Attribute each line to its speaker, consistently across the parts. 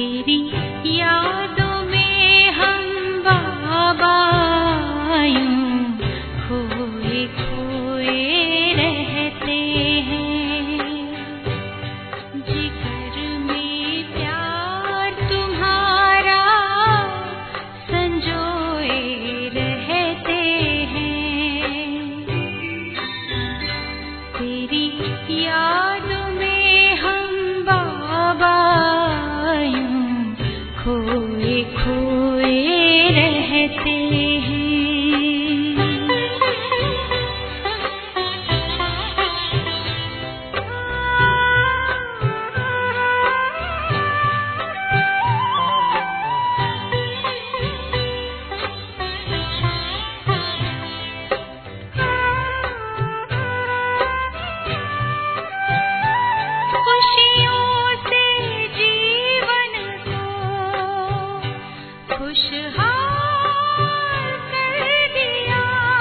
Speaker 1: तेरी यादों में हम बाबा यूं खोए खोए रहते हैं। जिगर में प्यार तुम्हारा संजोए रहते हैं। तेरी यादों में हम बाबा यूं खोए खोए रहते हैं। खुशियों से जीवन को खुशहाल कर दिया।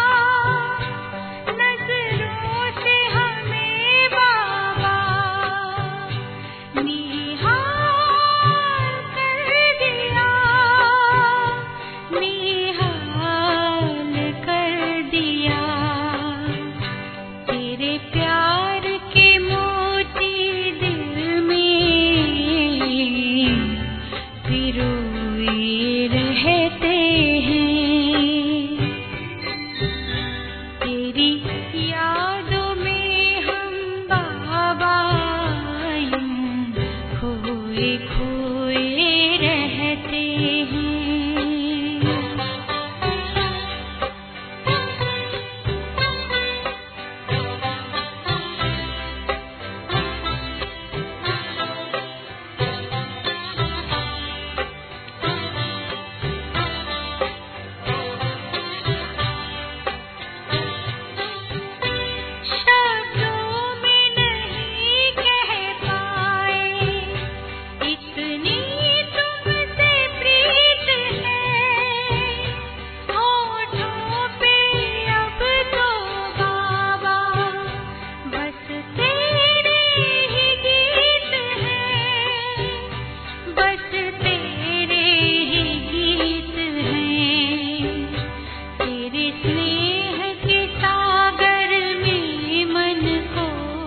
Speaker 1: नजरों से हमें बाबा निहाल कर दिया। निहाल कर दिया। तेरे प्यार के मोती दिल में पिरोए रहते हैं। तेरी यादों में हम बाबा यूं खोए खोए रहते हैं। शब्दों में नहीं कह पाए इतनी तुमसे प्रीत है। होठों पे अब तो बाबा बस तेरे ही गीत हैं। बस तेरे ही गीत हैं। तेरे स्नेह के सागर में मन को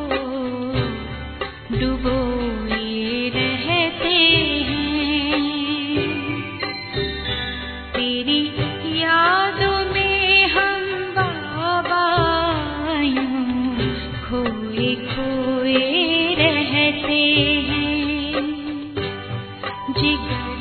Speaker 1: डुबोए रहते हैं। तेरी यादों में हम बाबा यूं खोए खोए रहते हैं। जिगर